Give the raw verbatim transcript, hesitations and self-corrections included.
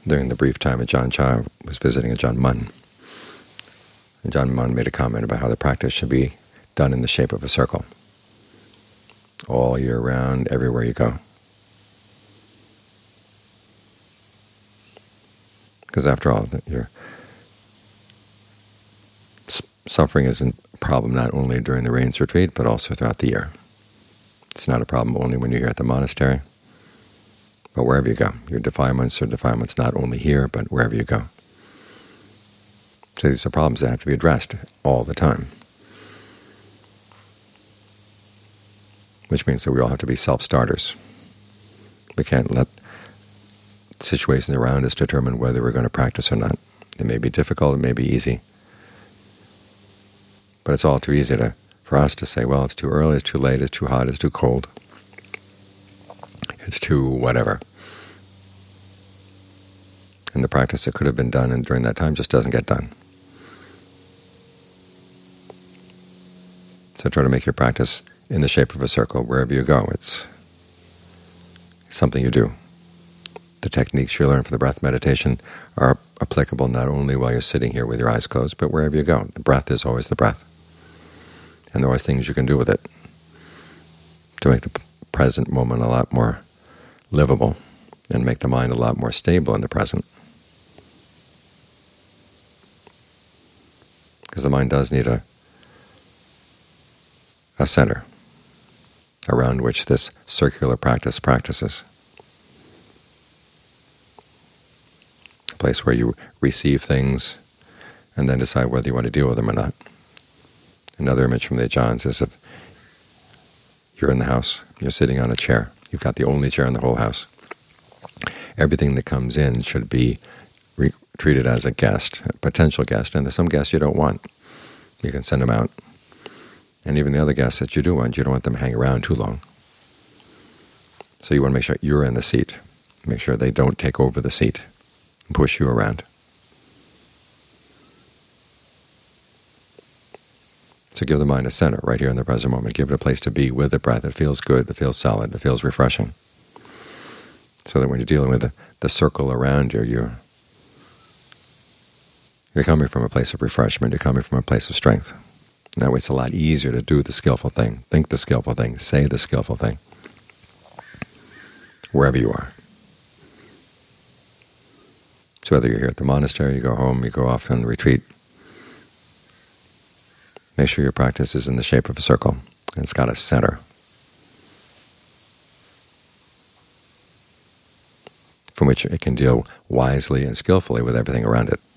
during the brief time Ajaan Chah was visiting Ajaan Mun. Ajaan Mun made a comment about how the practice should be done in the shape of a circle, all year round, everywhere you go. Because after all, your suffering isn't a problem not only during the rains retreat, but also throughout the year. It's not a problem only when you're here at the monastery, but wherever you go. Your defilements are defilements not only here, but wherever you go. So these are problems that have to be addressed all the time, which means that we all have to be self-starters. We can't let situations around us determine whether we're going to practice or not. It may be difficult, it may be easy, but it's all too easy to, for us to say, well, it's too early, it's too late, it's too hot, it's too cold, it's too whatever. And the practice that could have been done and during that time just doesn't get done. So try to make your practice in the shape of a circle wherever you go. It's something you do. The techniques you learn for the breath meditation are applicable not only while you're sitting here with your eyes closed, but wherever you go. The breath is always the breath. And there are always things you can do with it to make the present moment a lot more livable and make the mind a lot more stable in the present. Because the mind does need a, a center around which this circular practice practices. A place where you receive things and then decide whether you want to deal with them or not. Another image from the Ajaans is if you're in the house, you're sitting on a chair, you've got the only chair in the whole house. Everything that comes in should be re treated as a guest, a potential guest, and there's some guests you don't want. You can send them out. And even the other guests that you do want, you don't want them to hang around too long. So you want to make sure you're in the seat. Make sure they don't take over the seat and push you around. So give the mind a center right here in the present moment. Give it a place to be with the breath. It feels good, it feels solid, it feels refreshing. So that when you're dealing with the, the circle around you, you're, you're coming from a place of refreshment, you're coming from a place of strength. And that way it's a lot easier to do the skillful thing, think the skillful thing, say the skillful thing, wherever you are. So whether you're here at the monastery, you go home, you go off on the retreat, make sure your practice is in the shape of a circle, and it's got a center from which it can deal wisely and skillfully with everything around it.